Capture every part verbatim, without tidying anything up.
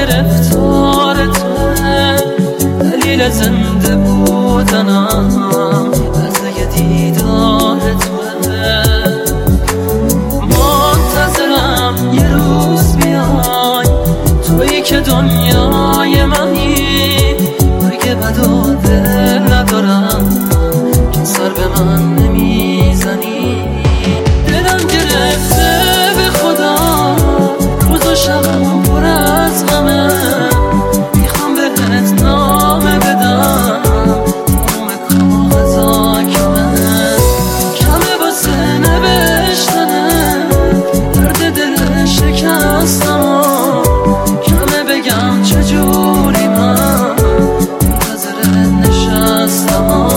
گرفتار توه، دلیل زنده بودنم لحظه دیدار توه. منتظرم یه روز بیای، تویی که دنیای منی. برگ بد و دل ندارم که سر به من نمیزنی. دلم گرفته به خدا، روز و شبم پر از غمه. میخوام بهت نامه بدم، نام کاغذا کمه کمه واسه نوشتنه. درد دل شکستم کمه بگم چجوری من منتظرت نشستم.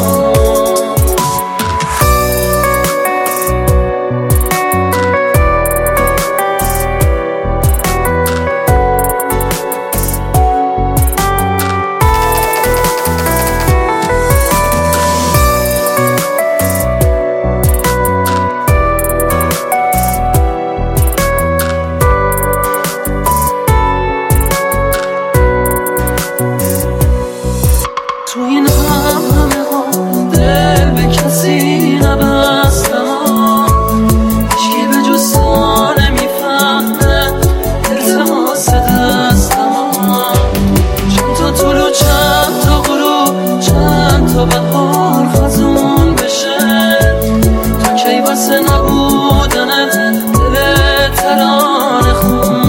تو این هم همه ها دل به کسی نبستم، هیچکی به جز تو نمیفهمه التماس دستم. چند تا طول و چند تا غروب، چند تا بهار خزون بشه. تا کی واسه نبودنت دل ترانه خون